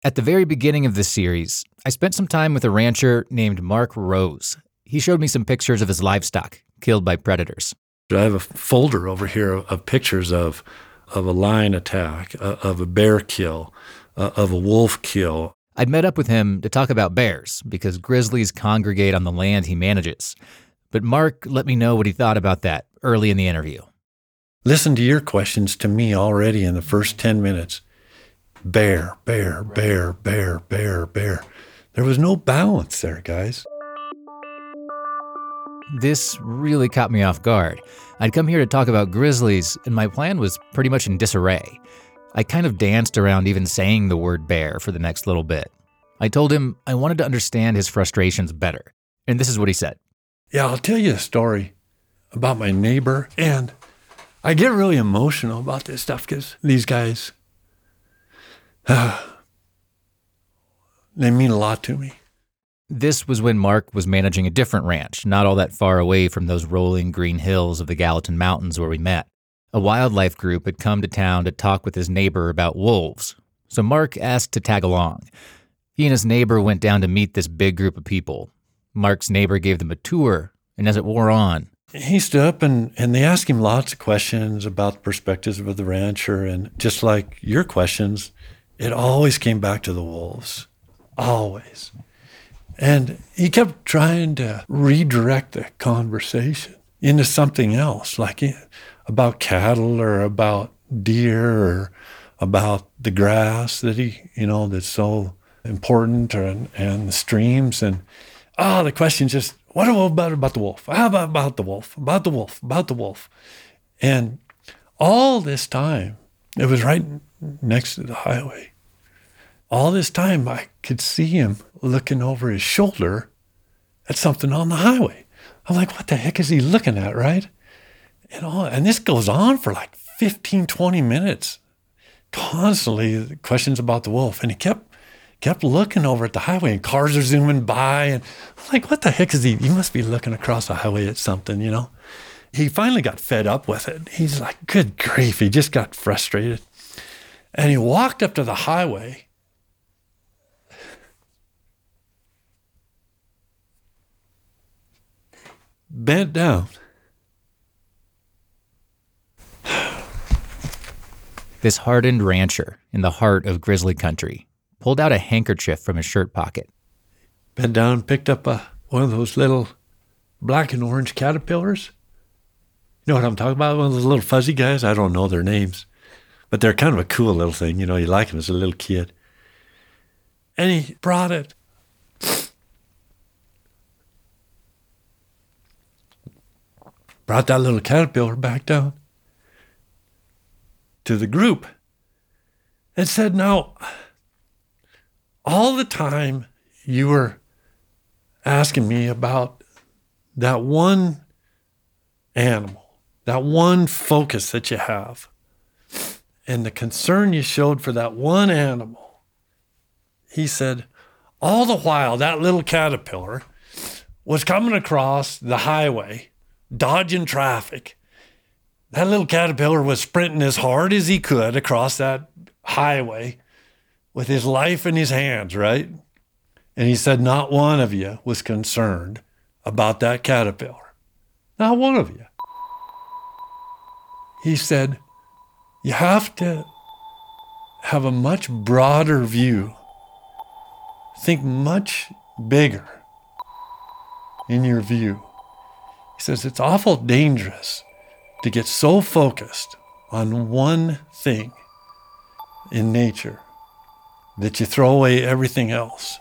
At the very beginning of this series, I spent some time with a rancher named Mark Rose. He showed me some pictures of his livestock killed by predators. I have a folder over here of pictures of a lion attack, of a bear kill, of a wolf kill. I'd met up with him to talk about bears because grizzlies congregate on the land he manages. But Mark let me know what he thought about that early in the interview. Listen to your questions to me already in the first 10 minutes. Bear, bear, bear, bear, bear, bear. There was no balance there, guys. This really caught me off guard. I'd come here to talk about grizzlies, and my plan was pretty much in disarray. I kind of danced around even saying the word bear for the next little bit. I told him I wanted to understand his frustrations better, and this is what he said. Yeah, I'll tell you a story about my neighbor, and I get really emotional about this stuff because these guys, they mean a lot to me. This was when Mark was managing a different ranch, not all that far away from those rolling green hills of the Gallatin Mountains where we met. A wildlife group had come to town to talk with his neighbor about wolves, so Mark asked to tag along. He and his neighbor went down to meet this big group of people. Mark's neighbor gave them a tour, and as it wore on, he stood up and they asked him lots of questions about the perspectives of the rancher, and just like your questions, it always came back to the wolves. Always. And he kept trying to redirect the conversation into something else, like about cattle or about deer or about the grass that that's so important, and the streams. And the question just, what about the wolf? How about the wolf? About the wolf? About the wolf? And all this time, it was right next to the highway. All this time, I could see him looking over his shoulder at something on the highway. I'm like, what the heck is he looking at, right? And this goes on for like 15, 20 minutes. Constantly questions about the wolf. And he kept looking over at the highway, and cars are zooming by. And I'm like, what the heck is he? He must be looking across the highway at something, He finally got fed up with it. He's like, good grief. He just got frustrated. And he walked up to the highway. Bent down. this hardened rancher in the heart of grizzly country pulled out a handkerchief from his shirt pocket. Bent down and picked up one of those little black and orange caterpillars. You know what I'm talking about? One of those little fuzzy guys. I don't know their names, but they're kind of a cool little thing. You like them as a little kid. And he brought it. Brought that little caterpillar back down to the group and said, now, all the time you were asking me about that one animal, that one focus that you have, and the concern you showed for that one animal, he said, all the while that little caterpillar was coming across the highway, dodging traffic. That little caterpillar was sprinting as hard as he could across that highway with his life in his hands, right? And he said, not one of you was concerned about that caterpillar. Not one of you. He said, you have to have a much broader view. Think much bigger in your view. He says, it's awful dangerous to get so focused on one thing in nature that you throw away everything else.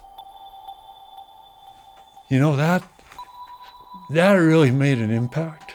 That really made an impact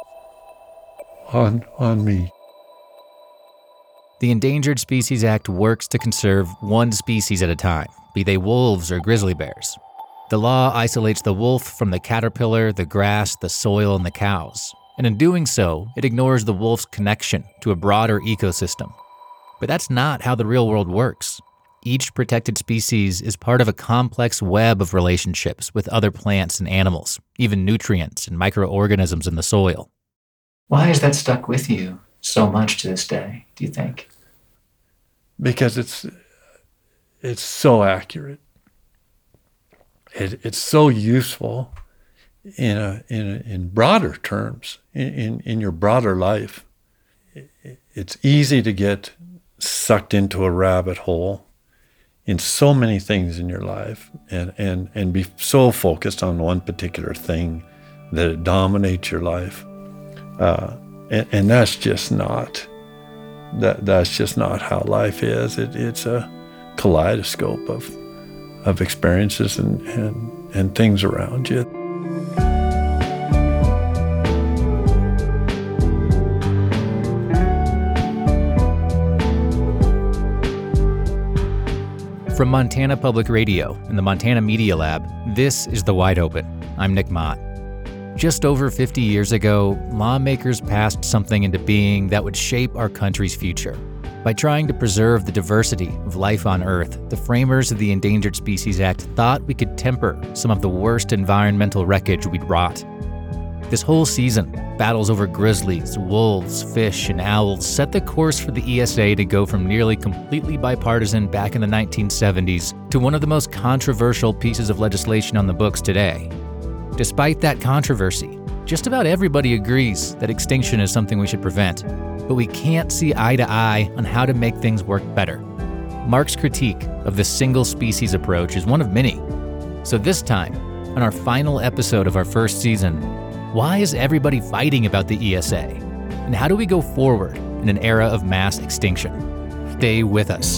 on me. The Endangered Species Act works to conserve one species at a time, be they wolves or grizzly bears. The law isolates the wolf from the caterpillar, the grass, the soil, and the cows. And in doing so, it ignores the wolf's connection to a broader ecosystem. But that's not how the real world works. Each protected species is part of a complex web of relationships with other plants and animals, even nutrients and microorganisms in the soil. Why has that stuck with you so much to this day, do you think? Because it's so accurate. It's so useful in broader terms, in your broader life. It's easy to get sucked into a rabbit hole in so many things in your life and be so focused on one particular thing that it dominates your life. And that's just not how life is. It's a kaleidoscope of experiences and things around you. From Montana Public Radio and the Montana Media Lab, this is The Wide Open. I'm Nick Mott. Just over 50 years ago, lawmakers passed something into being that would shape our country's future. By trying to preserve the diversity of life on Earth, the framers of the Endangered Species Act thought we could temper some of the worst environmental wreckage we'd wrought. This whole season, battles over grizzlies, wolves, fish, and owls set the course for the ESA to go from nearly completely bipartisan back in the 1970s to one of the most controversial pieces of legislation on the books today. Despite that controversy, just about everybody agrees that extinction is something we should prevent, but we can't see eye to eye on how to make things work better. Mark's critique of the single species approach is one of many. So this time, on our final episode of our first season, why is everybody fighting about the ESA? And how do we go forward in an era of mass extinction? Stay with us.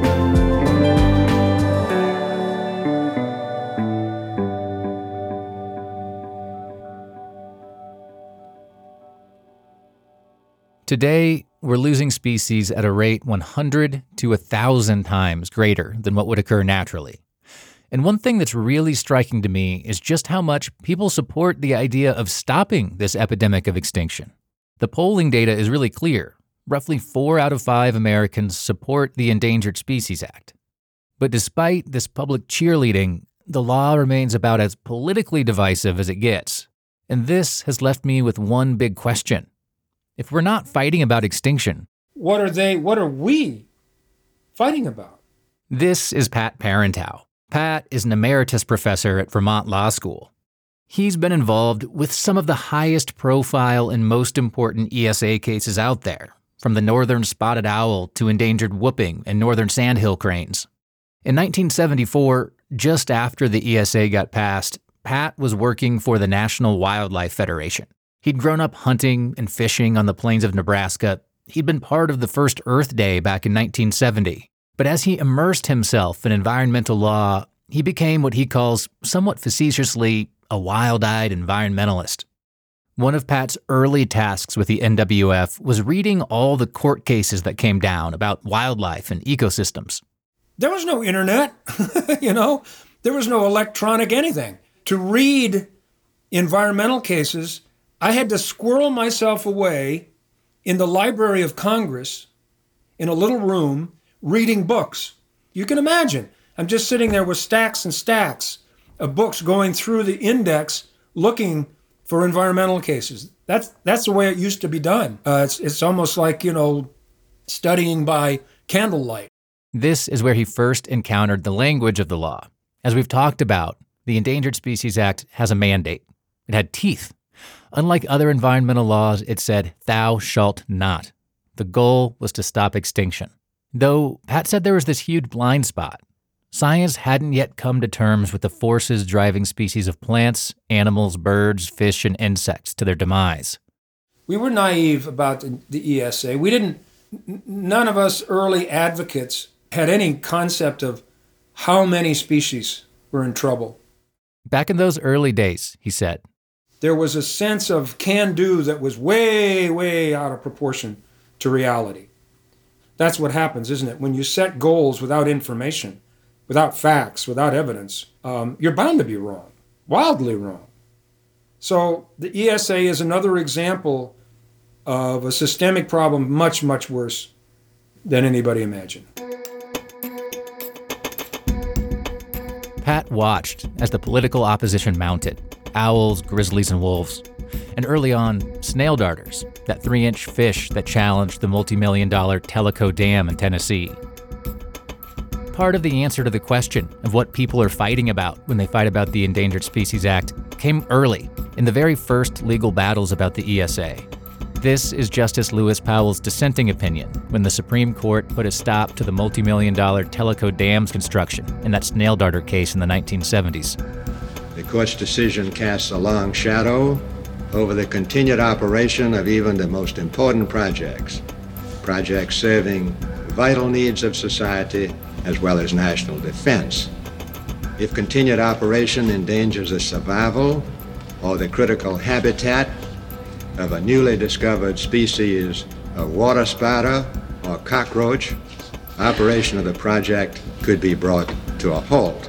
Today, we're losing species at a rate 100 to 1,000 times greater than what would occur naturally. And one thing that's really striking to me is just how much people support the idea of stopping this epidemic of extinction. The polling data is really clear. Roughly 4 out of 5 Americans support the Endangered Species Act. But despite this public cheerleading, the law remains about as politically divisive as it gets. And this has left me with one big question. If we're not fighting about extinction, what are we fighting about? This is Pat Parenteau. Pat is an emeritus professor at Vermont Law School. He's been involved with some of the highest profile and most important ESA cases out there, from the northern spotted owl to endangered whooping and northern sandhill cranes. In 1974, just after the ESA got passed, Pat was working for the National Wildlife Federation. He'd grown up hunting and fishing on the plains of Nebraska. He'd been part of the first Earth Day back in 1970. But as he immersed himself in environmental law, he became what he calls, somewhat facetiously, a wild-eyed environmentalist. One of Pat's early tasks with the NWF was reading all the court cases that came down about wildlife and ecosystems. There was no internet, There was no electronic anything. To read environmental cases, I had to squirrel myself away in the Library of Congress in a little room reading books. You can imagine. I'm just sitting there with stacks and stacks of books going through the index looking for environmental cases. That's the way it used to be done. It's almost like, studying by candlelight. This is where he first encountered the language of the law. As we've talked about, the Endangered Species Act has a mandate. It had teeth. Unlike other environmental laws, it said, "Thou shalt not." The goal was to stop extinction. Though Pat said there was this huge blind spot. Science hadn't yet come to terms with the forces driving species of plants, animals, birds, fish, and insects to their demise. We were naive about the ESA. None of us early advocates had any concept of how many species were in trouble. Back in those early days, he said, there was a sense of can-do that was way, way out of proportion to reality. That's what happens, isn't it? When you set goals without information, without facts, without evidence, you're bound to be wrong, wildly wrong. So the ESA is another example of a systemic problem much, much worse than anybody imagined. Pat watched as the political opposition mounted. Owls, grizzlies, and wolves. And early on, snail darters, that 3-inch fish that challenged the multi-million-dollar Tellico Dam in Tennessee. part of the answer to the question of what people are fighting about when they fight about the Endangered Species Act came early, in the very first legal battles about the ESA. This is Justice Lewis Powell's dissenting opinion when the Supreme Court put a stop to the multi-million-dollar Tellico Dams construction in that snail darter case in the 1970s. The court's decision casts a long shadow over the continued operation of even the most important projects serving vital needs of society as well as national defense. If continued operation endangers the survival or the critical habitat of a newly discovered species of water spider or cockroach, operation of the project could be brought to a halt.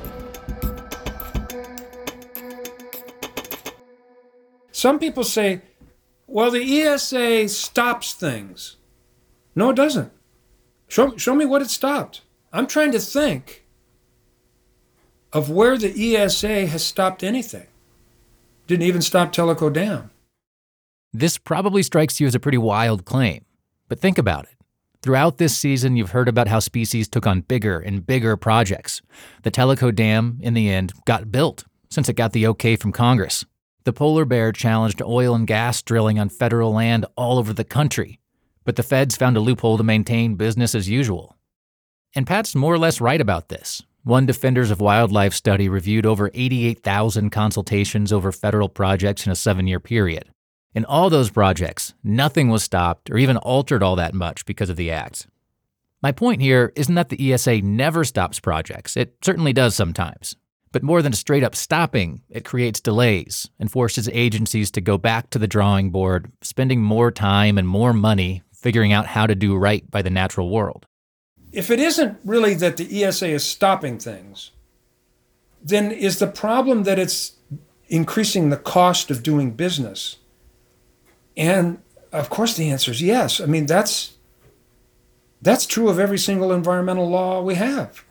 Some people say, well, the ESA stops things. No, it doesn't. Show me what it stopped. I'm trying to think of where the ESA has stopped anything. Didn't even stop Tellico Dam. This probably strikes you as a pretty wild claim, but think about it. Throughout this season, you've heard about how species took on bigger and bigger projects. The Tellico Dam, in the end, got built since it got the okay from Congress. The polar bear challenged oil and gas drilling on federal land all over the country, but the feds found a loophole to maintain business as usual. And Pat's more or less right about this. One Defenders of Wildlife study reviewed over 88,000 consultations over federal projects in a 7-year period. In all those projects, nothing was stopped or even altered all that much because of the act. My point here isn't that the ESA never stops projects. It certainly does sometimes. But more than straight up stopping, it creates delays and forces agencies to go back to the drawing board, spending more time and more money figuring out how to do right by the natural world. If it isn't really that the ESA is stopping things, then is the problem that it's increasing the cost of doing business? And of course the answer is yes. I mean, that's true of every single environmental law we have.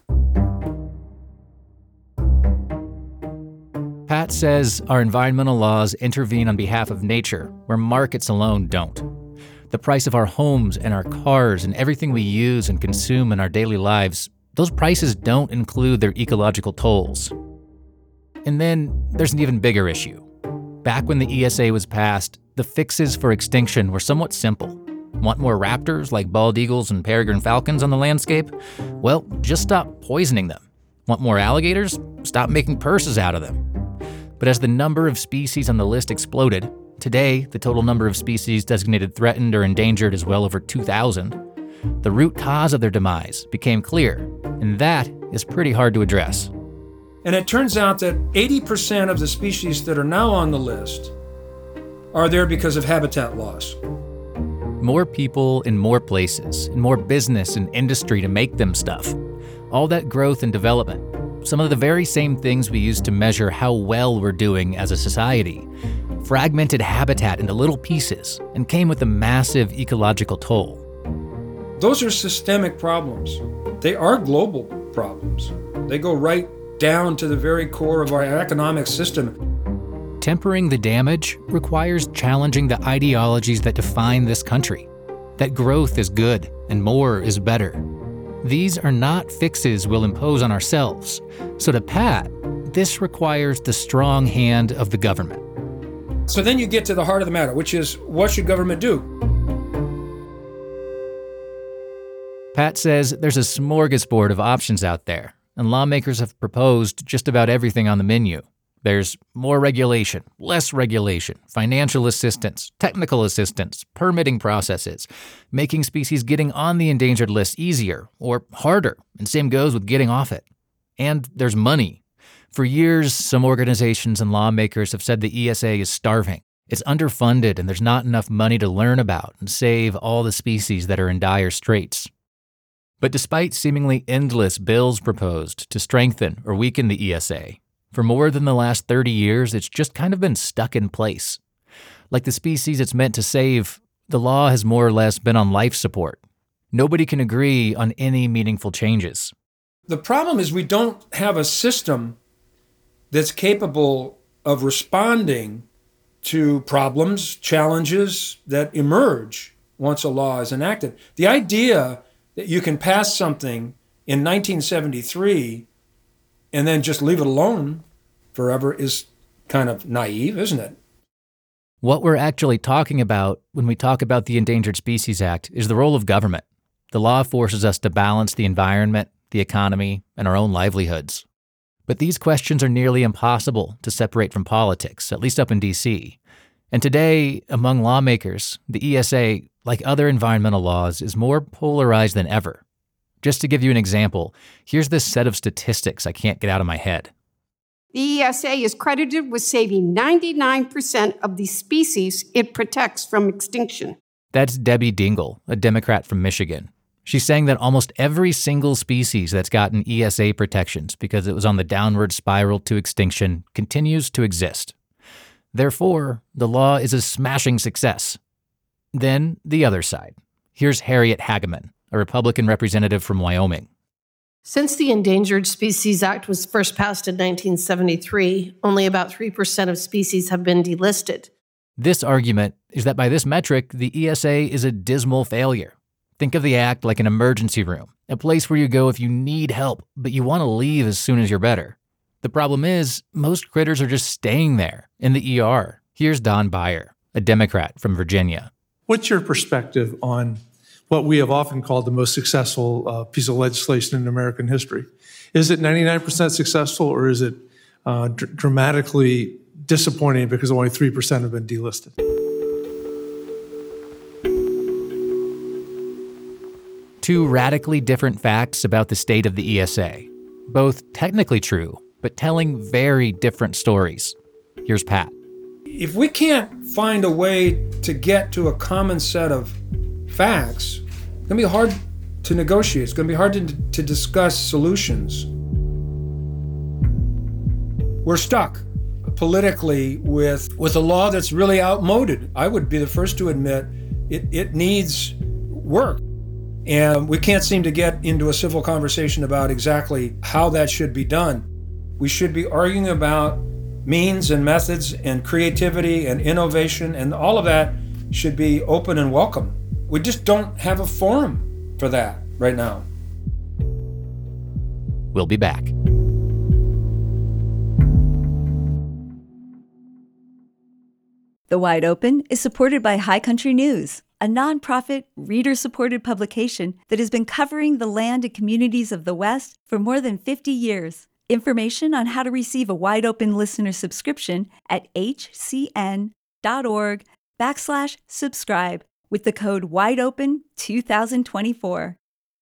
Pat says our environmental laws intervene on behalf of nature where markets alone don't. The price of our homes and our cars and everything we use and consume in our daily lives, those prices don't include their ecological tolls. And then there's an even bigger issue. Back when the ESA was passed, the fixes for extinction were somewhat simple. Want more raptors like bald eagles and peregrine falcons on the landscape? Well, just stop poisoning them. Want more alligators? Stop making purses out of them. But as the number of species on the list exploded, today the total number of species designated threatened or endangered is well over 2,000. The root cause of their demise became clear, and that is pretty hard to address. And it turns out that 80% of the species that are now on the list are there because of habitat loss. More people in more places, and more business and industry to make them stuff. All that growth and development, some of the very same things we use to measure how well we're doing as a society, fragmented habitat into little pieces and came with a massive ecological toll. Those are systemic problems. They are global problems. They go right down to the very core of our economic system. Tempering the damage requires challenging the ideologies that define this country, that growth is good and more is better. These are not fixes we'll impose on ourselves. So to Pat, this requires the strong hand of the government. So then you get to the heart of the matter, which is, what should government do? Pat says there's a smorgasbord of options out there, and lawmakers have proposed just about everything on the menu. There's more regulation, less regulation, financial assistance, technical assistance, permitting processes, making species getting on the endangered list easier or harder, and same goes with getting off it. And there's money. For years, some organizations and lawmakers have said the ESA is starving. It's underfunded and there's not enough money to learn about and save all the species that are in dire straits. But despite seemingly endless bills proposed to strengthen or weaken the ESA, for more than the last 30 years, it's just kind of been stuck in place. Like the species it's meant to save, the law has more or less been on life support. Nobody can agree on any meaningful changes. The problem is we don't have a system that's capable of responding to problems, challenges that emerge once a law is enacted. The idea that you can pass something in 1973 and then just leave it alone forever is kind of naive, isn't it? What we're actually talking about when we talk about the Endangered Species Act is the role of government. The law forces us to balance the environment, the economy, and our own livelihoods. But these questions are nearly impossible to separate from politics, at least up in D.C. And today, among lawmakers, the ESA, like other environmental laws, is more polarized than ever. Just to give you an example, here's this set of statistics I can't get out of my head. The ESA is credited with saving 99% of the species it protects from extinction. That's Debbie Dingell, a Democrat from Michigan. She's saying that almost every single species that's gotten ESA protections because it was on the downward spiral to extinction continues to exist. Therefore, the law is a smashing success. Then, the other side. Here's Harriet Hageman, a Republican representative from Wyoming. Since the Endangered Species Act was first passed in 1973, only about 3% of species have been delisted. This argument is that by this metric, the ESA is a dismal failure. Think of the act like an emergency room, a place where you go if you need help, but you want to leave as soon as you're better. The problem is, most critters are just staying there, in the ER. Here's Don Beyer, a Democrat from Virginia. What's your perspective on what we have often called the most successful piece of legislation in American history? Is it 99% successful, or is it dramatically disappointing because only 3% have been delisted? Two radically different facts about the state of the ESA, both technically true, but telling very different stories. Here's Pat. If we can't find a way to get to a common set of facts, it's going to be hard to negotiate. It's going to be hard to discuss solutions. We're stuck politically with a law that's really outmoded. I would be the first to admit it needs work. And we can't seem to get into a civil conversation about exactly how that should be done. We should be arguing about means and methods and creativity and innovation, and all of that should be open and welcome. We just don't have a forum for that right now. We'll be back. The Wide Open is supported by High Country News, a nonprofit, reader-supported publication that has been covering the land and communities of the West for more than 50 years. Information on how to receive a Wide Open listener subscription at hcn.org/subscribe with the code WIDEOPEN2024.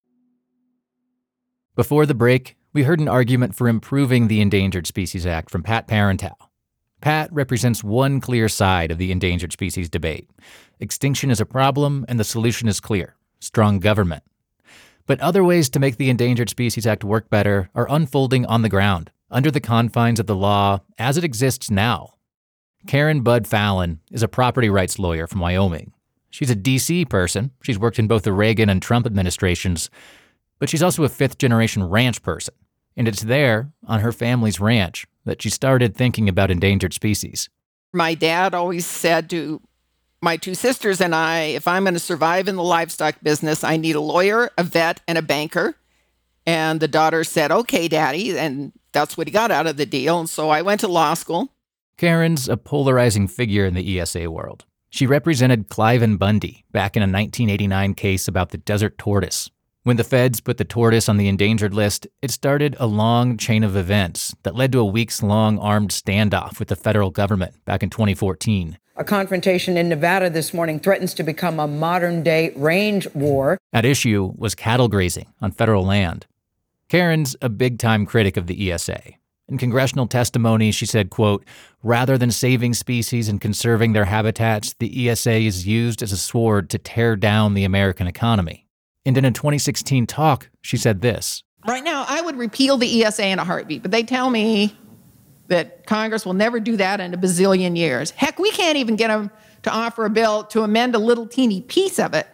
Before the break, we heard an argument for improving the Endangered Species Act from Pat Parenteau. Pat represents one clear side of the endangered species debate. Extinction is a problem, and the solution is clear: strong government. But other ways to make the Endangered Species Act work better are unfolding on the ground, under the confines of the law as it exists now. Karen Bud Fallon is a property rights lawyer from Wyoming. She's a D.C. person. She's worked in both the Reagan and Trump administrations, but she's also a fifth-generation ranch person. And it's there, on her family's ranch, that she started thinking about endangered species. My dad always said to my two sisters and I, if I'm going to survive in the livestock business, I need a lawyer, a vet, and a banker. And the daughter said, okay, Daddy, and that's what he got out of the deal. And so I went to law school. Karen's a polarizing figure in the ESA world. She represented Cliven Bundy back in a 1989 case about the desert tortoise. When the feds put the tortoise on the endangered list, it started a long chain of events that led to a weeks-long armed standoff with the federal government back in 2014. A confrontation in Nevada this morning threatens to become a modern-day range war. At issue was cattle grazing on federal land. Karen's a big-time critic of the ESA. In congressional testimony, she said, quote, rather than saving species and conserving their habitats, the ESA is used as a sword to tear down the American economy. And in a 2016 talk, she said this. Right now, I would repeal the ESA in a heartbeat, but they tell me that Congress will never do that in a bazillion years. Heck, we can't even get them to offer a bill to amend a little teeny piece of it.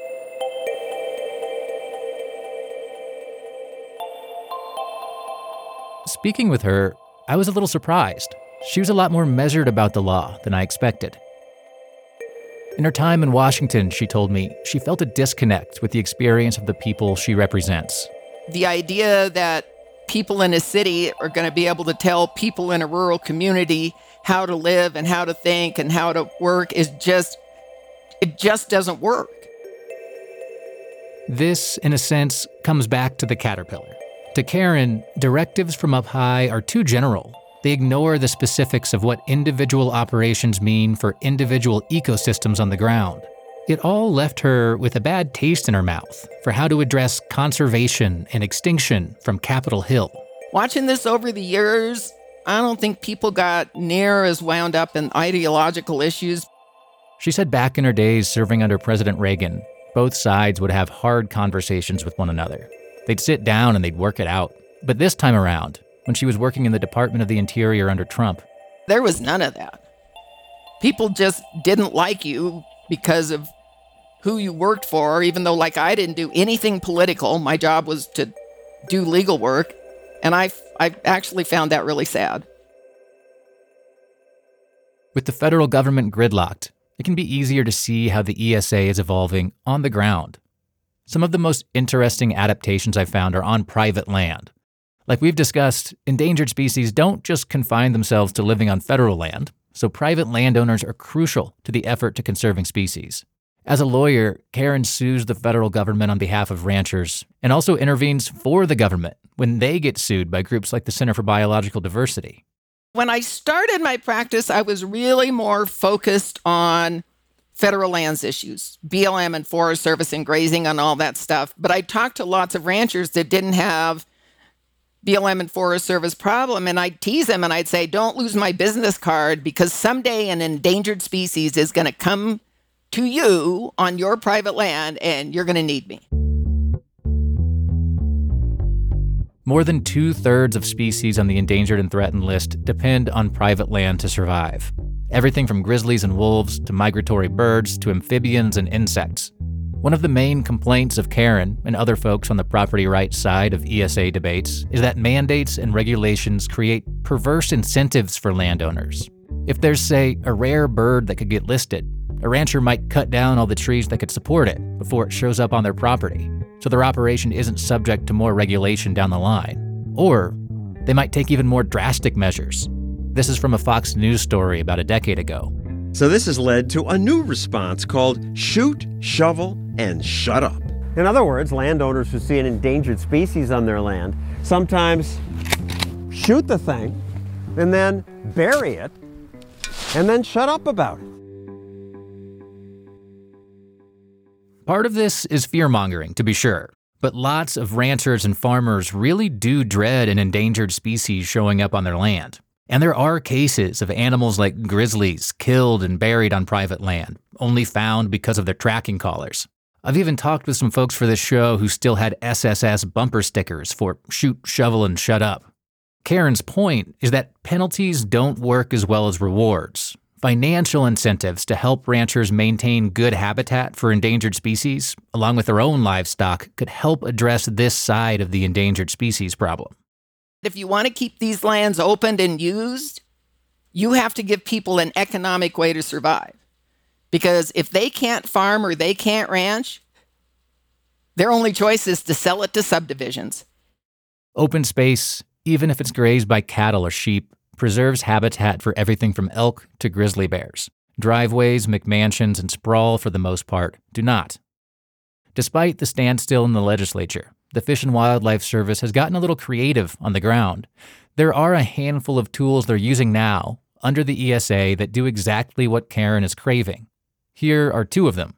Speaking with her, I was a little surprised. She was a lot more measured about the law than I expected. In her time in Washington, she told me, she felt a disconnect with the experience of the people she represents. The idea that people in a city are going to be able to tell people in a rural community how to live and how to think and how to work it just doesn't work. This, in a sense, comes back to the caterpillar. To Karen, directives from up high are too general. They ignore the specifics of what individual operations mean for individual ecosystems on the ground. It all left her with a bad taste in her mouth for how to address conservation and extinction from Capitol Hill. Watching this over the years, I don't think people got near as wound up in ideological issues. She said back in her days serving under President Reagan, both sides would have hard conversations with one another. They'd sit down and they'd work it out. But this time around, when she was working in the Department of the Interior under Trump, there was none of that. People just didn't like you because of who you worked for, even though, like, I didn't do anything political. My job was to do legal work, and I actually found that really sad. With the federal government gridlocked, it can be easier to see how the ESA is evolving on the ground. Some of the most interesting adaptations I've found are on private land. Like we've discussed, endangered species don't just confine themselves to living on federal land, so private landowners are crucial to the effort to conserving species. As a lawyer, Karen sues the federal government on behalf of ranchers and also intervenes for the government when they get sued by groups like the Center for Biological Diversity. When I started my practice, I was really more focused on federal lands issues, BLM and Forest Service and grazing and all that stuff. But I talked to lots of ranchers that didn't have BLM and Forest Service problem, and I'd tease them and I'd say, don't lose my business card because someday an endangered species is going to come to you on your private land and you're going to need me. More than 2/3 of species on the endangered and threatened list depend on private land to survive. Everything from grizzlies and wolves to migratory birds to amphibians and insects. One of the main complaints of Karen and other folks on the property rights side of ESA debates is that mandates and regulations create perverse incentives for landowners. If there's, say, a rare bird that could get listed, a rancher might cut down all the trees that could support it before it shows up on their property, so their operation isn't subject to more regulation down the line. Or they might take even more drastic measures. This is from a Fox News story about a decade ago. So this has led to a new response called Shoot, Shovel, and Shut Up. In other words, landowners who see an endangered species on their land sometimes shoot the thing and then bury it and then shut up about it. Part of this is fear-mongering, to be sure, but lots of ranchers and farmers really do dread an endangered species showing up on their land. And there are cases of animals like grizzlies killed and buried on private land, only found because of their tracking collars. I've even talked with some folks for this show who still had SSS bumper stickers for shoot, shovel, and shut up. Karen's point is that penalties don't work as well as rewards. Financial incentives to help ranchers maintain good habitat for endangered species, along with their own livestock, could help address this side of the endangered species problem. If you want to keep these lands opened and used, you have to give people an economic way to survive. Because if they can't farm or they can't ranch, their only choice is to sell it to subdivisions. Open space, even if it's grazed by cattle or sheep, preserves habitat for everything from elk to grizzly bears. Driveways, McMansions, and sprawl, for the most part, do not. Despite the standstill in the legislature, the Fish and Wildlife Service has gotten a little creative on the ground. There are a handful of tools they're using now under the ESA that do exactly what Karen is craving. Here are two of them.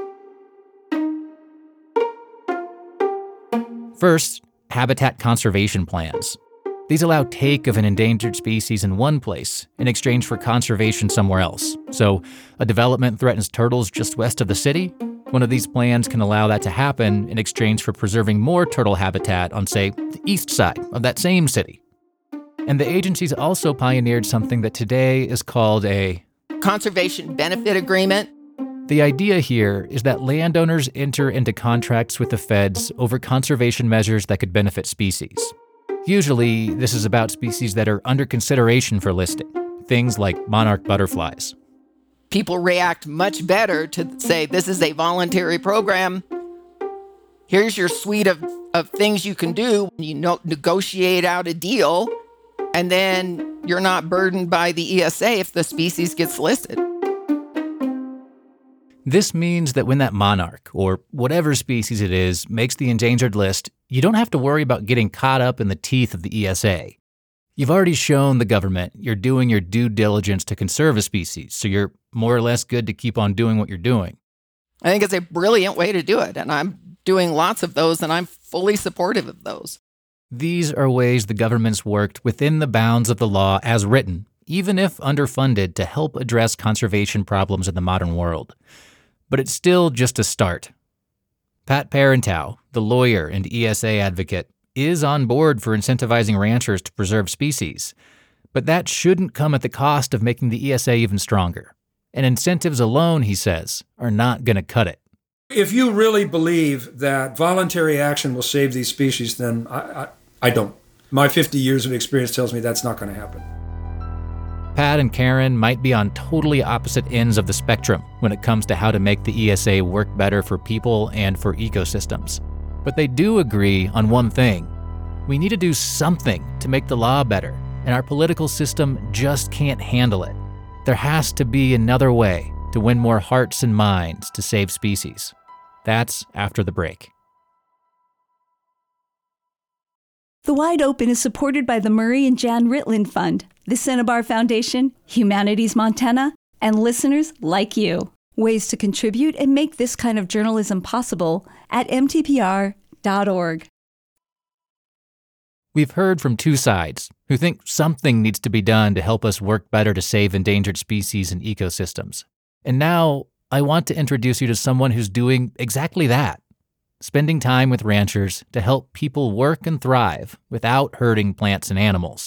First, habitat conservation plans. These allow take of an endangered species in one place in exchange for conservation somewhere else. So, a development threatens turtles just west of the city. One of these plans can allow that to happen in exchange for preserving more turtle habitat on, say, the east side of that same city. And the agency's also pioneered something that today is called a conservation benefit agreement. The idea here is that landowners enter into contracts with the feds over conservation measures that could benefit species. Usually, this is about species that are under consideration for listing, things like monarch butterflies. People react much better to say, this is a voluntary program. Here's your suite of of things you can do. You negotiate out a deal, and then you're not burdened by the ESA if the species gets listed. This means that when that monarch, or whatever species it is, makes the endangered list, you don't have to worry about getting caught up in the teeth of the ESA. You've already shown the government you're doing your due diligence to conserve a species, so you're more or less good to keep on doing what you're doing. I think it's a brilliant way to do it, and I'm doing lots of those, and I'm fully supportive of those. These are ways the government's worked within the bounds of the law as written, even if underfunded, to help address conservation problems in the modern world. But it's still just a start. Pat Parenteau, the lawyer and ESA advocate, is on board for incentivizing ranchers to preserve species. But that shouldn't come at the cost of making the ESA even stronger. And incentives alone, he says, are not going to cut it. If you really believe that voluntary action will save these species, then I don't. My 50 years of experience tells me that's not going to happen. Pat and Karen might be on totally opposite ends of the spectrum when it comes to how to make the ESA work better for people and for ecosystems. But they do agree on one thing. We need to do something to make the law better, and our political system just can't handle it. There has to be another way to win more hearts and minds to save species. That's after the break. The Wide Open is supported by the Murray and Jan Ritland Fund, the Cinnabar Foundation, Humanities Montana, and listeners like you. Ways to contribute and make this kind of journalism possible at mtpr.org. We've heard from two sides who think something needs to be done to help us work better to save endangered species and ecosystems. And now I want to introduce you to someone who's doing exactly that. Spending time with ranchers to help people work and thrive without hurting plants and animals.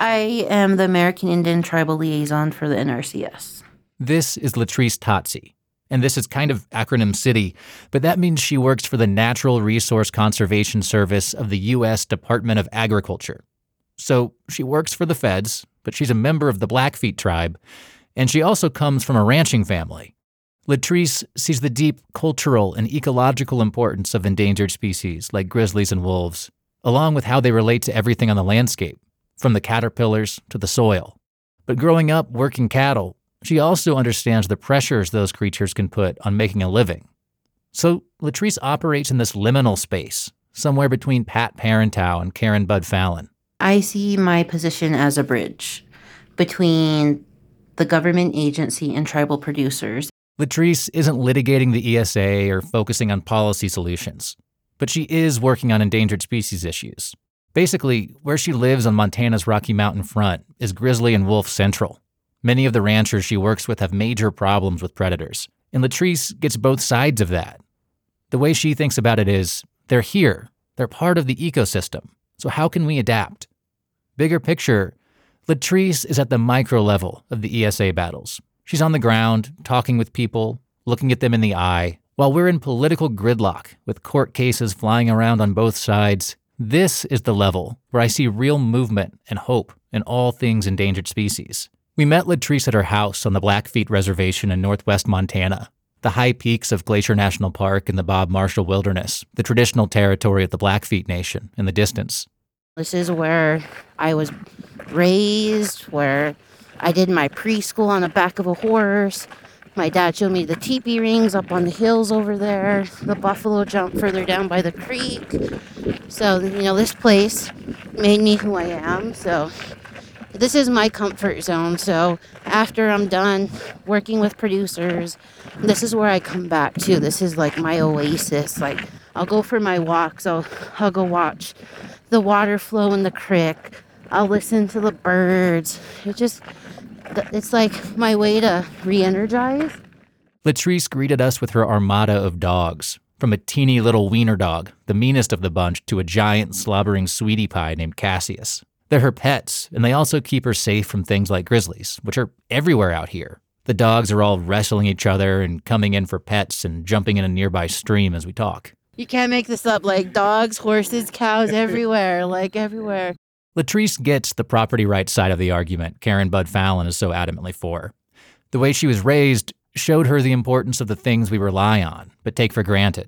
I am the American Indian Tribal Liaison for the NRCS. This is Latrice Totsi, and this is kind of acronym city, but that means she works for the Natural Resource Conservation Service of the U.S. Department of Agriculture. So she works for the feds, but she's a member of the Blackfeet tribe, and she also comes from a ranching family. Latrice sees the deep cultural and ecological importance of endangered species like grizzlies and wolves, along with how they relate to everything on the landscape, from the caterpillars to the soil. But growing up working cattle, she also understands the pressures those creatures can put on making a living. So Latrice operates in this liminal space, somewhere between Pat Parenteau and Karen Bud Fallon. I see my position as a bridge between the government agency and tribal producers. Latrice isn't litigating the ESA or focusing on policy solutions, but she is working on endangered species issues. Basically, where she lives on Montana's Rocky Mountain front is grizzly and wolf central. Many of the ranchers she works with have major problems with predators, and Latrice gets both sides of that. The way she thinks about it is, they're here, they're part of the ecosystem, so how can we adapt? Bigger picture, Latrice is at the micro level of the ESA battles. She's on the ground, talking with people, looking at them in the eye. While we're in political gridlock, with court cases flying around on both sides, this is the level where I see real movement and hope in all things endangered species. We met Latrice at her house on the Blackfeet Reservation in northwest Montana, the high peaks of Glacier National Park and the Bob Marshall Wilderness, the traditional territory of the Blackfeet Nation in the distance. This is where I was raised, where I did my preschool on the back of a horse. My dad showed me the teepee rings up on the hills over there, the buffalo jump further down by the creek. So, this place made me who I am. So this is my comfort zone. So after I'm done working with producers, this is where I come back to. This is like my oasis. Like, I'll go for my walks. I'll go watch the water flow in the creek. I'll listen to the birds. It's like my way to re-energize. Latrice greeted us with her armada of dogs, from a teeny little wiener dog, the meanest of the bunch, to a giant slobbering sweetie pie named Cassius. They're her pets, and they also keep her safe from things like grizzlies, which are everywhere out here. The dogs are all wrestling each other and coming in for pets and jumping in a nearby stream as we talk. You can't make this up. Like dogs, horses, cows, everywhere. Like everywhere. Latrice gets the property rights side of the argument Karen Bud Fallon is so adamantly for. The way she was raised showed her the importance of the things we rely on, but take for granted.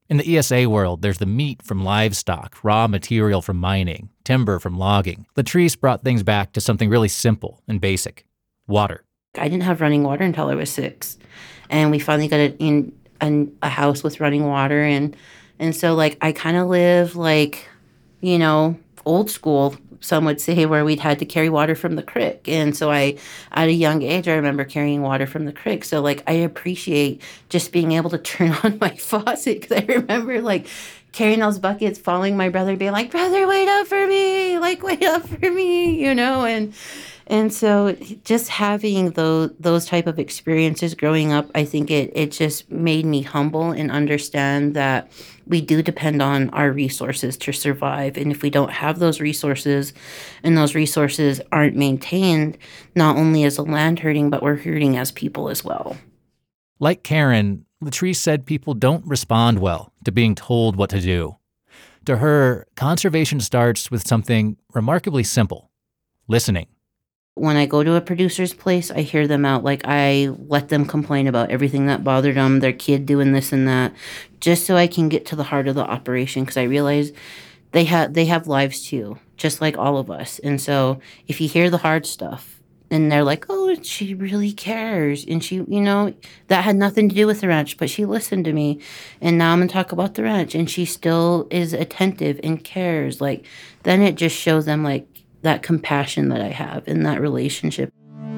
In the ESA world, there's the meat from livestock, raw material from mining, timber from logging. Latrice brought things back to something really simple and basic: water. I didn't have running water until I was 6. And we finally got a house with running water. And so, like, I kind of live like, you know, old school, some would say, where we'd had to carry water from the creek. And so at a young age, I remember carrying water from the creek. So, like, I appreciate just being able to turn on my faucet, because I remember, like, carrying those buckets, following my brother, being like, "Brother, wait up for me, like, wait up for me," you know, and so just having those type of experiences growing up, I think it just made me humble and understand that we do depend on our resources to survive. And if we don't have those resources and those resources aren't maintained, not only is the land hurting, but we're hurting as people as well. Like Karen, Latrice said people don't respond well to being told what to do. To her, conservation starts with something remarkably simple: listening. When I go to a producer's place, I hear them out. Like, I let them complain about everything that bothered them, their kid doing this and that, just so I can get to the heart of the operation, because I realize they have lives too, just like all of us. And so if you hear the hard stuff and they're like, "Oh, she really cares," and she, you know, that had nothing to do with the ranch, but she listened to me, and now I'm going to talk about the ranch, and she still is attentive and cares, like, then it just shows them, like, that compassion that I have in that relationship.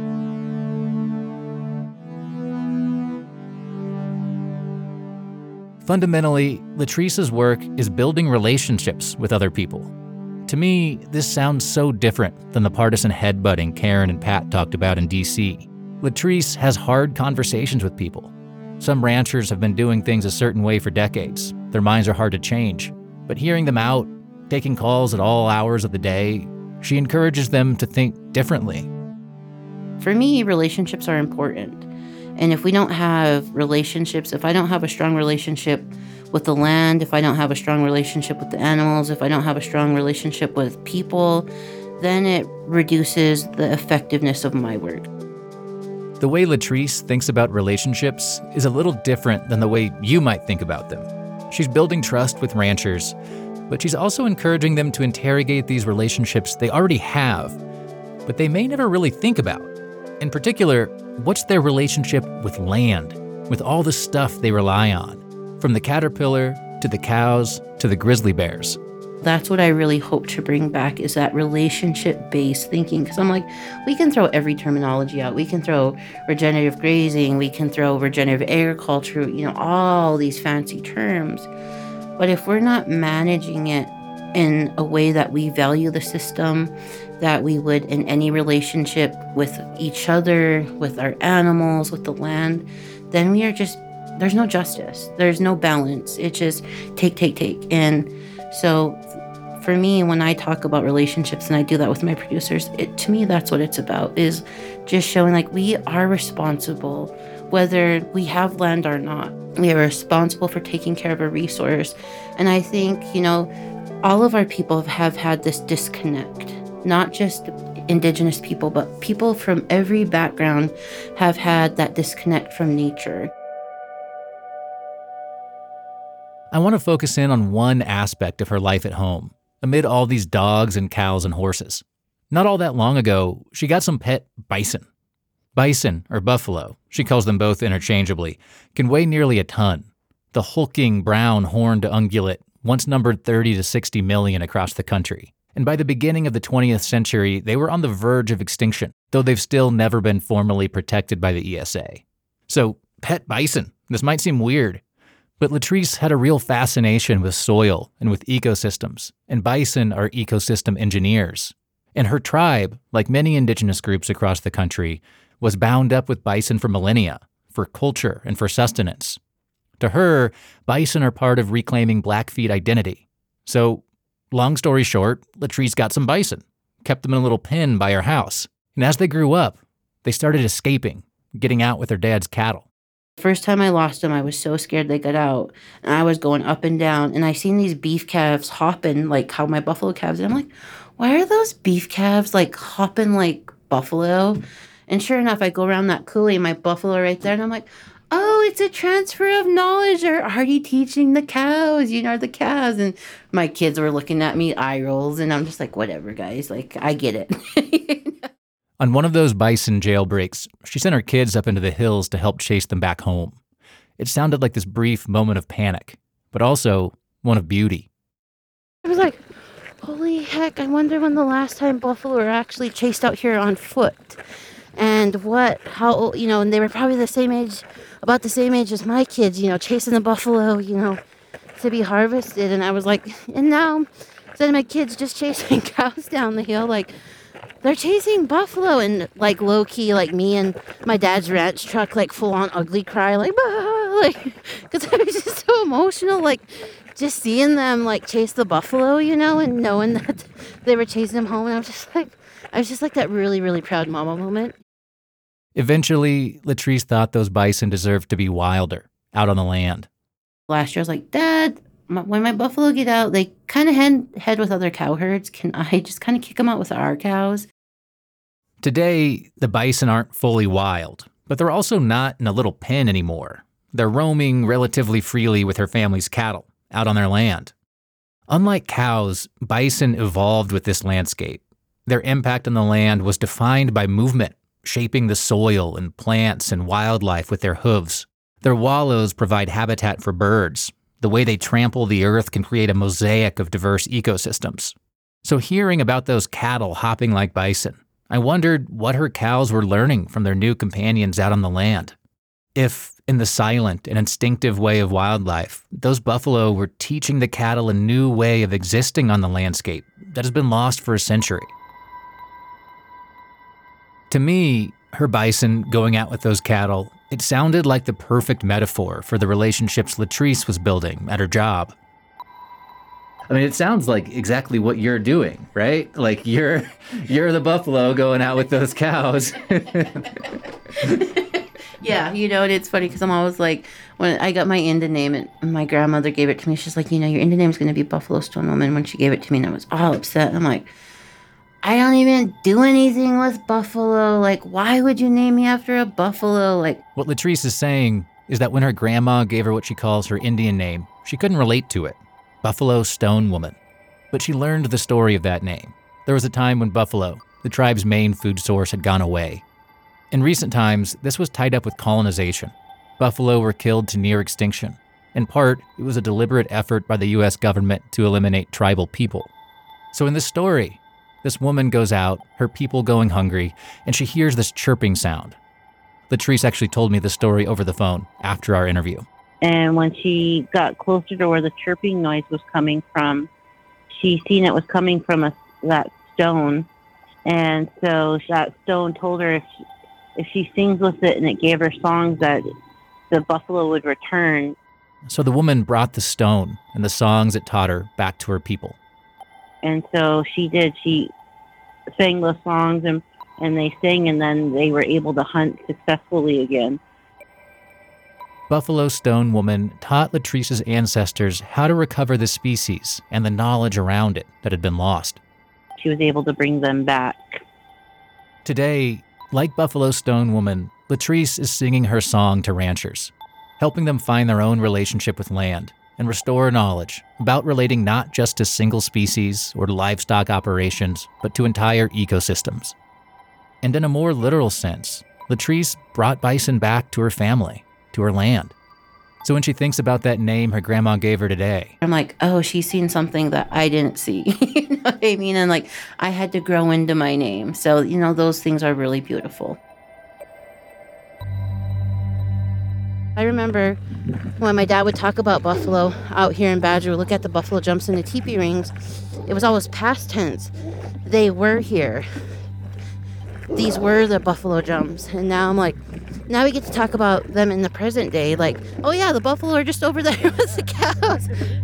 Fundamentally, Latrice's work is building relationships with other people. To me, this sounds so different than the partisan headbutting Karen and Pat talked about in D.C. Latrice has hard conversations with people. Some ranchers have been doing things a certain way for decades. Their minds are hard to change. But hearing them out, taking calls at all hours of the day, she encourages them to think differently. For me, relationships are important. And if we don't have relationships, if I don't have a strong relationship with the land, if I don't have a strong relationship with the animals, if I don't have a strong relationship with people, then it reduces the effectiveness of my work. The way Latrice thinks about relationships is a little different than the way you might think about them. She's building trust with ranchers, but she's also encouraging them to interrogate these relationships they already have, but they may never really think about. In particular, what's their relationship with land, with all the stuff they rely on, from the caterpillar to the cows to the grizzly bears? That's what I really hope to bring back, is that relationship-based thinking. Because I'm like, we can throw every terminology out. We can throw regenerative grazing. We can throw regenerative agriculture, you know, all these fancy terms. But if we're not managing it in a way that we value the system, that we would in any relationship with each other, with our animals, with the land, then we are just, there's no justice. There's no balance. It's just take. And so for me, when I talk about relationships, and I do that with my producers, to me, that's what it's about, is just showing, like, we are responsible, whether we have land or not. We are responsible for taking care of a resource. And I think, you know, all of our people have had this disconnect, not just Indigenous people, but people from every background have had that disconnect from nature. I want to focus in on one aspect of her life at home, amid all these dogs and cows and horses. Not all that long ago, she got some pet bison. Bison, or buffalo, she calls them both interchangeably, can weigh nearly a ton. The hulking brown horned ungulate once numbered 30 to 60 million across the country. And by the beginning of the 20th century, they were on the verge of extinction, though they've still never been formally protected by the ESA. So, pet bison, this might seem weird, but Latrice had a real fascination with soil and with ecosystems, and bison are ecosystem engineers. And her tribe, like many indigenous groups across the country, was bound up with bison for millennia, for culture and for sustenance. To her, bison are part of reclaiming Blackfeet identity. So, long story short, Latrice got some bison, kept them in a little pen by her house. And as they grew up, they started escaping, getting out with their dad's cattle. First time I lost them, I was so scared they got out. And I was going up and down, and I seen these beef calves hopping like how my buffalo calves. And I'm like, why are those beef calves like hopping like buffalo? And sure enough, I go around that coulee, my buffalo right there, and I'm like, oh, it's a transfer of knowledge. They're already teaching the cows, the calves. And my kids were looking at me, eye rolls, and I'm just like, whatever, guys. Like, I get it. On one of those bison jailbreaks, she sent her kids up into the hills to help chase them back home. It sounded like this brief moment of panic, but also one of beauty. I was like, holy heck, I wonder when the last time buffalo were actually chased out here on foot. And and they were probably about the same age as my kids, chasing the buffalo, to be harvested. And I was like, and now, instead of my kids just chasing cows down the hill, like, they're chasing buffalo. And, like, low-key, like, me and my dad's ranch truck, like, full-on ugly cry, like, bah! Like, because I was just so emotional, like, just seeing them, like, chase the buffalo, and knowing that they were chasing them home. And I was just like that really, really proud mama moment. Eventually, Latrice thought those bison deserved to be wilder, out on the land. Last year, I was like, Dad, when my buffalo get out, they kind of head with other cow herds. Can I just kind of kick them out with our cows? Today, the bison aren't fully wild, but they're also not in a little pen anymore. They're roaming relatively freely with her family's cattle, out on their land. Unlike cows, bison evolved with this landscape. Their impact on the land was defined by movement, shaping the soil and plants and wildlife with their hooves. Their wallows provide habitat for birds. The way they trample the earth can create a mosaic of diverse ecosystems. So hearing about those cattle hopping like bison, I wondered what her cows were learning from their new companions out on the land. If, in the silent and instinctive way of wildlife, those buffalo were teaching the cattle a new way of existing on the landscape that has been lost for a century. To me, her bison going out with those cattle, it sounded like the perfect metaphor for the relationships Latrice was building at her job. I mean, it sounds like exactly what you're doing, right? Like you're the buffalo going out with those cows. Yeah, and it's funny because I'm always like, when I got my Indian name and my grandmother gave it to me, she's like, your Indian name is going to be Buffalo Stone Woman. When she gave it to me, and I was all upset. I'm like, I don't even do anything with buffalo. Like, why would you name me after a buffalo? Like, what Latrice is saying is that when her grandma gave her what she calls her Indian name, she couldn't relate to it, Buffalo Stone Woman. But she learned the story of that name. There was a time when buffalo, the tribe's main food source, had gone away. In recent times, this was tied up with colonization. Buffalo were killed to near extinction. In part, it was a deliberate effort by the U.S. government to eliminate tribal people. So in this story, this woman goes out, her people going hungry, and she hears this chirping sound. Latrice actually told me the story over the phone after our interview. And when she got closer to where the chirping noise was coming from, she seen it was coming from that stone. And so that stone told her if she sings with it and it gave her songs that the buffalo would return. So the woman brought the stone and the songs it taught her back to her people. And so she did. She sang those songs and they sang, and then they were able to hunt successfully again. Buffalo Stone Woman taught Latrice's ancestors how to recover the species and the knowledge around it that had been lost. She was able to bring them back. Today, like Buffalo Stone Woman, Latrice is singing her song to ranchers, helping them find their own relationship with land and restore knowledge about relating not just to single species or livestock operations, but to entire ecosystems. And in a more literal sense, Latrice brought bison back to her family, to her land. So when she thinks about that name her grandma gave her today, I'm like, oh, she's seen something that I didn't see. You know what I mean? And like, I had to grow into my name. So, those things are really beautiful. I remember when my dad would talk about buffalo out here in Badger, look at the buffalo jumps in the teepee rings, it was always past tense. They were here. These were the buffalo jumps. And now I'm like, now we get to talk about them in the present day. Like, oh yeah, the buffalo are just over there with the cows.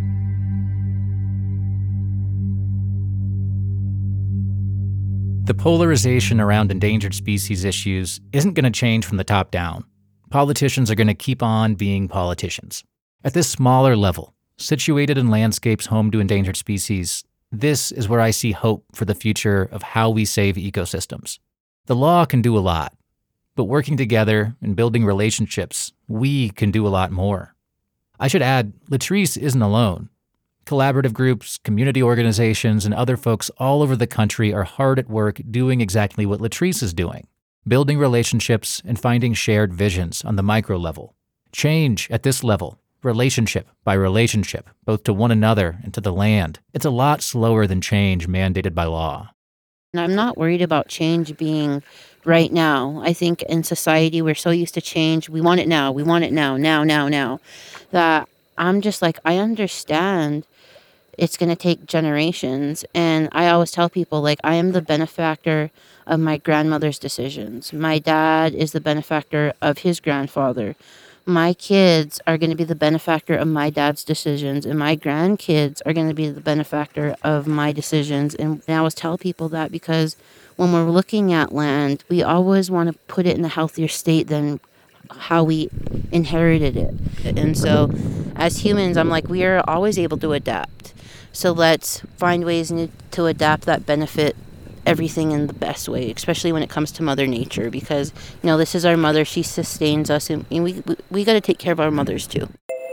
the polarization around endangered species issues isn't going to change from the top down. Politicians are going to keep on being politicians. At this smaller level, situated in landscapes home to endangered species, this is where I see hope for the future of how we save ecosystems. The law can do a lot, But working together and building relationships, we can do a lot more. I should add, Latrice isn't alone. Collaborative groups, community organizations, and other folks all over the country are hard at work doing exactly what Latrice is doing, building relationships and finding shared visions on the micro level. Change at this level, relationship by relationship, both to one another and to the land. It's a lot slower than change mandated by law. And I'm not worried about change being right now. I think in society, we're so used to change. We want it now. We want it now, now. That I'm just like, I understand it's going to take generations. And I always tell people, like, I am the benefactor of my grandmother's decisions. My dad is the benefactor of his grandfather. My kids are going to be the benefactor of my dad's decisions, and my grandkids are going to be the benefactor of my decisions. And I always tell people that because when we're looking at land, we always want to put it in a healthier state than how we inherited it. And so as humans, I'm like, we are always able to adapt. So let's find ways to adapt that benefit everything in the best way, especially when it comes to Mother Nature, because, you know, this is our mother. She sustains us, and we got to take care of our mothers too.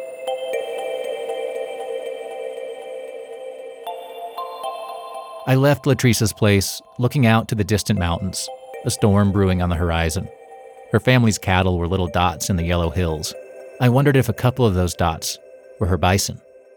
I left Latrice's place, looking out to the distant mountains, a storm brewing on the horizon. Her family's cattle were little dots in the yellow hills. I wondered if a couple of those dots were her bison.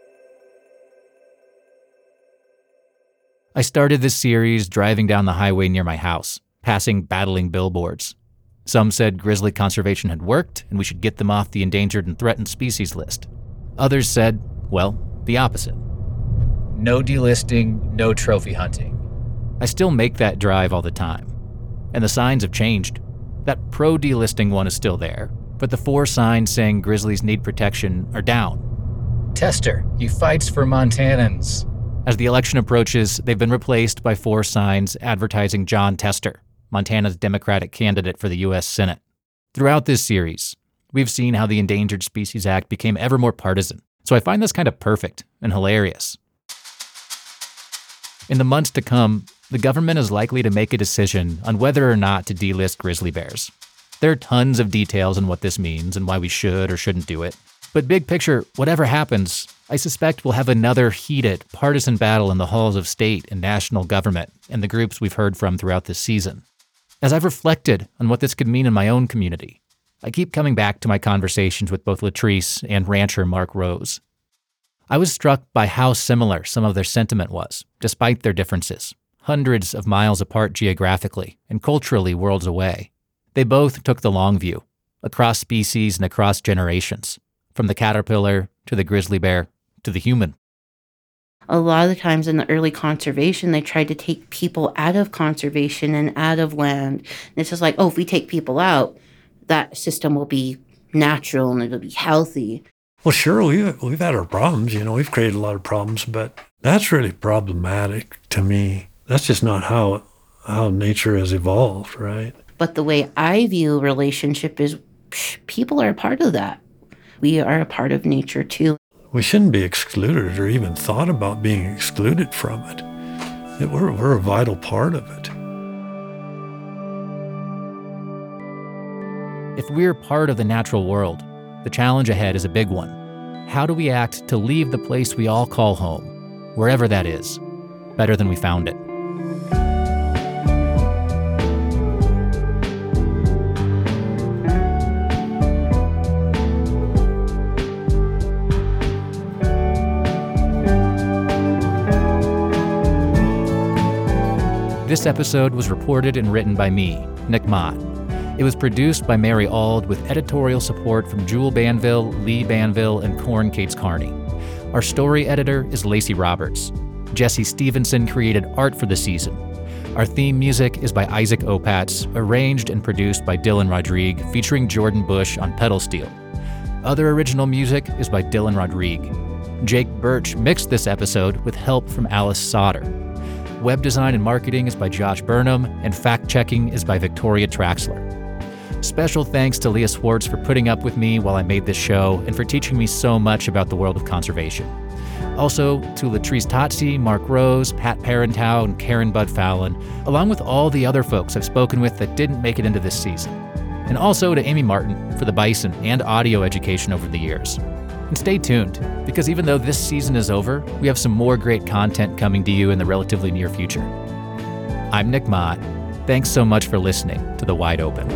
I started this series driving down the highway near my house, passing battling billboards. Some said grizzly conservation had worked and we should get them off the endangered and threatened species list. Others said, well, the opposite. No delisting, no trophy hunting. I still make that drive all the time. And the signs have changed. That pro-delisting one is still there, but the 4 signs saying grizzlies need protection are down. Tester, he fights for Montanans. As the election approaches, they've been replaced by 4 signs advertising Jon Tester, Montana's Democratic candidate for the U.S. Senate. Throughout this series, we've seen how the Endangered Species Act became ever more partisan, so I find this kind of perfect and hilarious. In the months to come, the government is likely to make a decision on whether or not to delist grizzly bears. There are tons of details on what this means and why we should or shouldn't do it. But big picture, whatever happens, I suspect we'll have another heated, partisan battle in the halls of state and national government and the groups we've heard from throughout this season. As I've reflected on what this could mean in my own community, I keep coming back to my conversations with both Latrice and rancher Mark Rose. I was struck by how similar some of their sentiment was, despite their differences, hundreds of miles apart geographically and culturally worlds away. They both took the long view, across species and across generations, from the caterpillar to the grizzly bear to the human. A lot of the times in the early conservation, they tried to take people out of conservation and out of land. And it's just like, oh, if we take people out, that system will be natural and it'll be healthy. Well, sure, we've had our problems. You know, we've created a lot of problems, but that's really problematic to me. That's just not how nature has evolved, right? But the way I view relationship is people are a part of that. We are a part of nature too. We shouldn't be excluded or even thought about being excluded from it. We're a vital part of it. If we're part of the natural world, the challenge ahead is a big one. How do we act to leave the place we all call home, wherever that is, better than we found it? This episode was reported and written by me, Nick Mott. It was produced by Mary Auld with editorial support from Jewel Banville, Lee Banville, and Corn Cates Carney. Our story editor is Lacey Roberts. Jesse Stevenson created art for the season. Our theme music is by Isaac Opatz, arranged and produced by Dylan Rodrigue, featuring Jordan Bush on pedal steel. Other original music is by Dylan Rodrigue. Jake Birch mixed this episode with help from Alice Sauter. Web design and marketing is by Josh Burnham, and fact-checking is by Victoria Traxler. Special thanks to Leah Swartz for putting up with me while I made this show and for teaching me so much about the world of conservation. Also to Latrice Totsi, Mark Rose, Pat Parentow, and Karen Budd Fallon, along with all the other folks I've spoken with that didn't make it into this season. and also to Amy Martin for the bison and audio education over the years. And stay tuned, because even though this season is over, we have some more great content coming to you in the relatively near future. I'm Nick Mott. Thanks so much for listening to The Wide Open.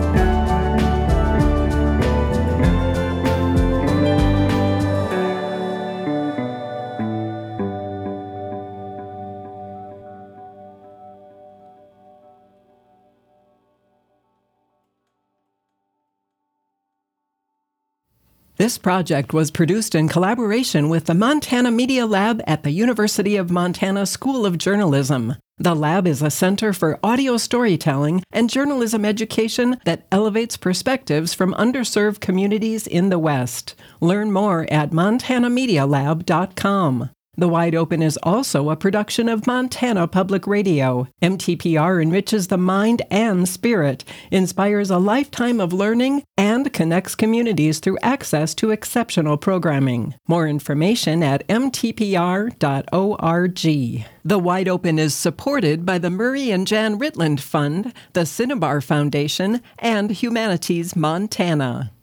This project was produced in collaboration with the Montana Media Lab at the University of Montana School of Journalism. The lab is a center for audio storytelling and journalism education that elevates perspectives from underserved communities in the West. Learn more at montanamedialab.com. The Wide Open is also a production of Montana Public Radio. MTPR enriches the mind and spirit, inspires a lifetime of learning, and connects communities through access to exceptional programming. More information at mtpr.org. The Wide Open is supported by the Murray and Jan Ritland Fund, the Cinnabar Foundation, and Humanities Montana.